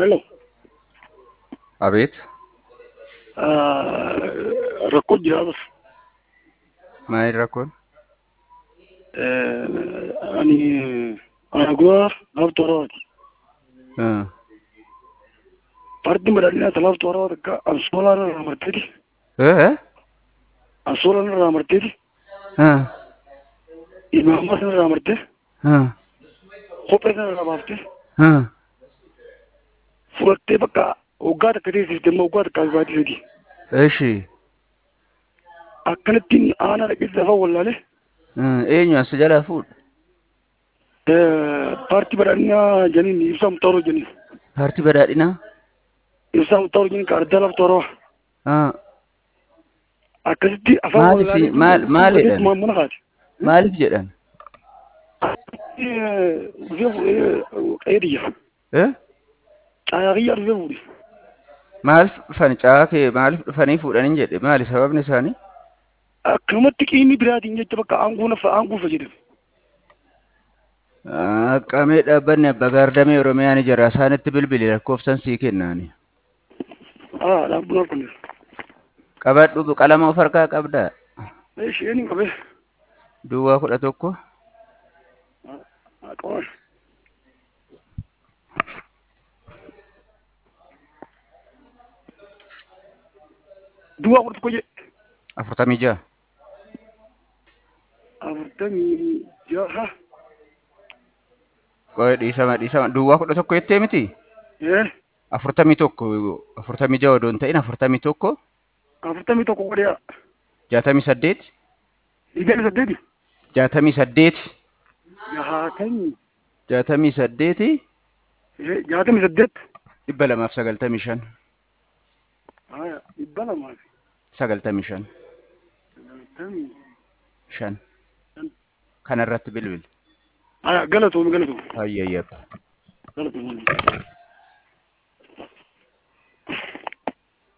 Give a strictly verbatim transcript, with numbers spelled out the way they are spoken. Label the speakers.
Speaker 1: Hello.
Speaker 2: Abet,
Speaker 1: Ah, rakkoo jira bas.
Speaker 2: maal rakkoon?
Speaker 1: Ani anagura laftu waraabati.
Speaker 2: Ah,
Speaker 1: Parti madadina laftu waraabati ka ansola na ramarteti.
Speaker 2: eh?
Speaker 1: Ansola na ramarteti.
Speaker 2: Ah,
Speaker 1: Imama na ramarte.
Speaker 2: ah,
Speaker 1: Kope na ramarte.
Speaker 2: ah.
Speaker 1: Furatte bakka waggaa takka teessifte waggaa takka asbaati sadi.
Speaker 2: Eeshi,
Speaker 1: Akkanattiin aanaa dhaqeessa lafa wallaalee.
Speaker 2: eenyu as jalaa fuudha?
Speaker 1: Parti madadina janiin ibsaa mutaaroo janiin.
Speaker 2: Paartii badhaadhinaa?
Speaker 1: Ibsaa mutaaroo janiin ka adda laftu waraaba.
Speaker 2: Ah,
Speaker 1: Akkasitti afaan
Speaker 2: maaliif
Speaker 1: wallaalee
Speaker 2: maal
Speaker 1: duuba
Speaker 2: maal
Speaker 1: fudhateetti
Speaker 2: jedhan?
Speaker 1: mana kaati.
Speaker 2: Maaliif jedhan?
Speaker 1: Qeediya.
Speaker 2: Eh?
Speaker 1: Caayaqiyyaa dhufee fuudhe.
Speaker 2: Maaliif dhufan caakee maaliif dhufanii fuudhanii jedhe maali sababni isaanii?
Speaker 1: Akkanumatti qiimii biraatiin jecha bakka aanguun afa aanguufa jedhame.
Speaker 2: Qaamee dhaabbanni abbaa gaardamee Oromiyaa ni jira isaanitti bilbili lakkoofsan sii kennaani.
Speaker 1: Haa dhaabbuun kun.
Speaker 2: Qabadhu qalama of harkaa qabdaa?
Speaker 1: Isheen hin qabee.
Speaker 2: Duwwaa kudha tokko.
Speaker 1: Qaban. Duwwaa kudha tokko jedhe.
Speaker 2: Afurtamii ja'a.
Speaker 1: Afurtamii jaha.
Speaker 2: Qo'ee dhiisama dhiisama duwwaa kudha tokko jettee miti?
Speaker 1: Ee.
Speaker 2: Afurtamii tokko afurtamii ja'a odoon ta'in afurtamii tokko.
Speaker 1: Afurtamii tokko godhee.
Speaker 2: Jaatamii saddeet.
Speaker 1: Digdamii saddeeti.
Speaker 2: Jaatamii saddeet.
Speaker 1: Jaatamii.
Speaker 2: Jaatamii saddeeti.
Speaker 1: Jaatamii saddeet.
Speaker 2: Dhibba lamaaf sagaltamii shan.
Speaker 1: Haa dhibba lamaaf.
Speaker 2: Sagaltamii shan.
Speaker 1: Sagaltamii.
Speaker 2: Shan. Kanarratti bilbil.
Speaker 1: Haa galatoomi galatoomi.
Speaker 2: Hayyayyab.
Speaker 1: Galatoomi.